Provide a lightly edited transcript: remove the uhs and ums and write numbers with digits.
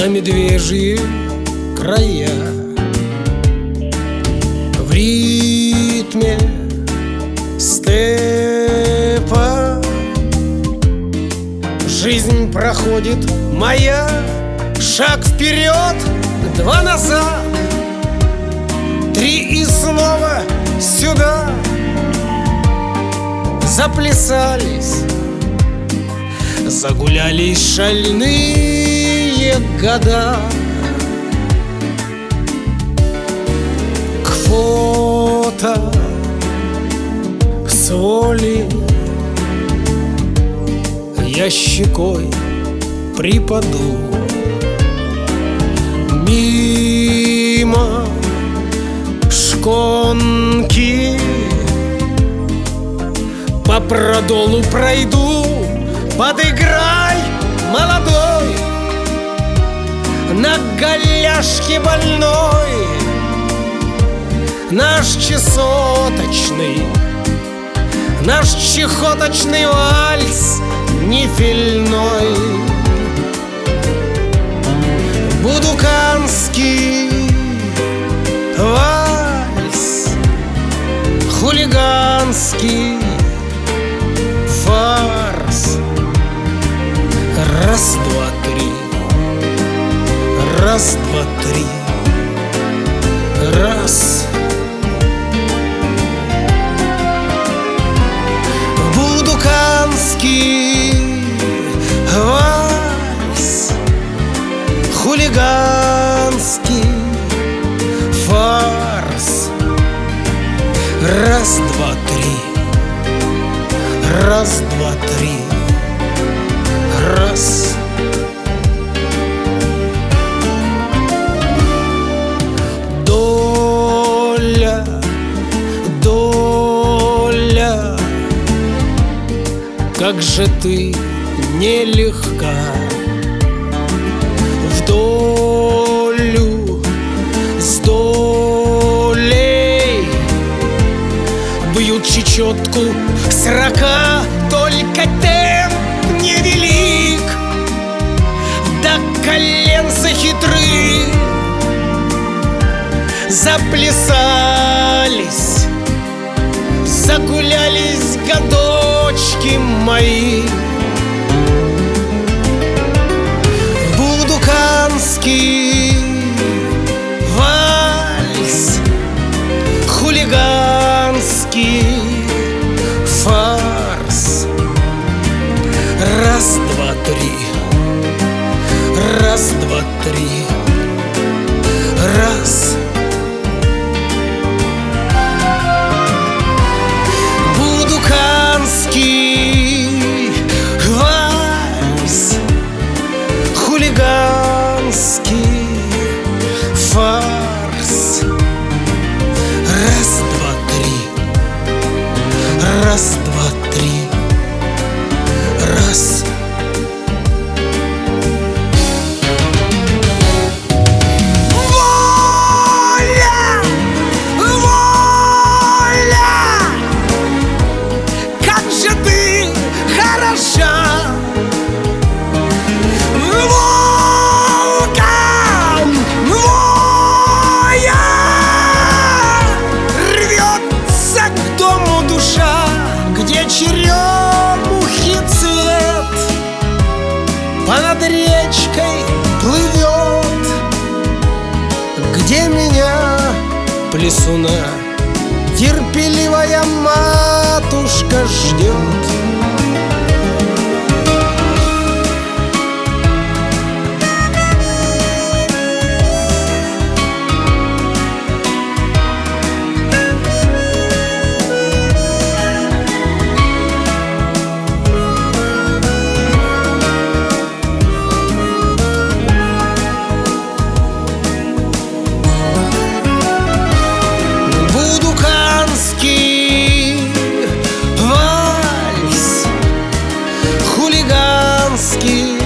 медвежьи края. В ритме степа жизнь проходит моя. Шаг вперед, два назад, три и снова сюда. Заплясались, загулялись шальные года. К фото с воли я щекой припаду. Мимо шконки по продолу пройду. Подыграй, молодой, на голяшке больной. Наш чесоточный, наш чехоточный вальс нефельной. Будуканский вальс, хулиганский фарс. Раз, два, три, раз, два, три, раз. Будуканский вальс, хулиганский фарс. Раз, два, три, раз, два, три, раз. Доля, доля, как же ты нелегка. В долю с долей бьют чечетку срока. Только темп невелик, до коленца хитры. Заплясались, загулялись годочки мои. Будуканский вальс, хулиганский фарс. Раз, два, три, раз, два, три, раз. Будуканский вальс, хулиганский фарс. Раз, два, три, раз, два, три, раз. Черемухи цвет понад речкой плывет, где меня, плесуна, терпеливая матушка ждет. Вальс, хулиганский